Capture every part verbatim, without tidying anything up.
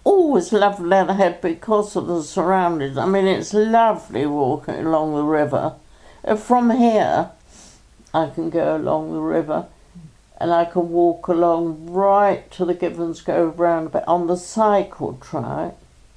always loved Leatherhead because of the surroundings. I mean, it's lovely walking along the river. From here, I can go along the river and I can walk along right to the Givens Grove roundabout on the cycle track,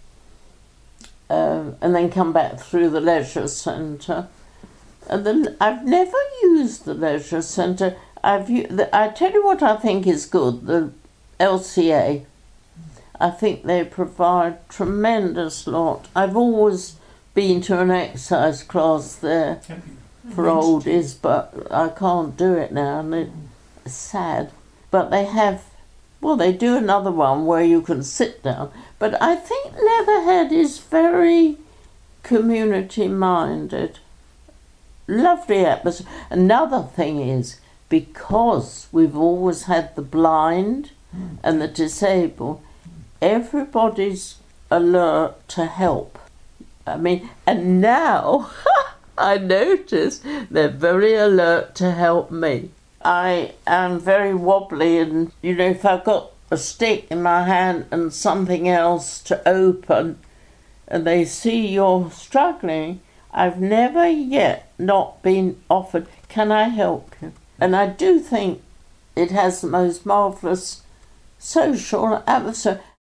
um, and then come back through the leisure centre. And then I've never used the leisure centre. I've u- I tell you what I think is good, the L C A. I think they provide tremendous lot. I've always been to an exercise class there for oldies, but I can't do it now, and it's sad. But they have, well, they do another one where you can sit down. But I think Leatherhead is very community-minded. Lovely atmosphere. Another thing is, because we've always had the blind and the disabled, everybody's alert to help. I mean, and now I notice they're very alert to help me. I am very wobbly, and, you know, if I've got a stick in my hand and something else to open, and they see you're struggling, I've never yet not been offered, can I help you? And I do think it has the most marvellous social atmosphere.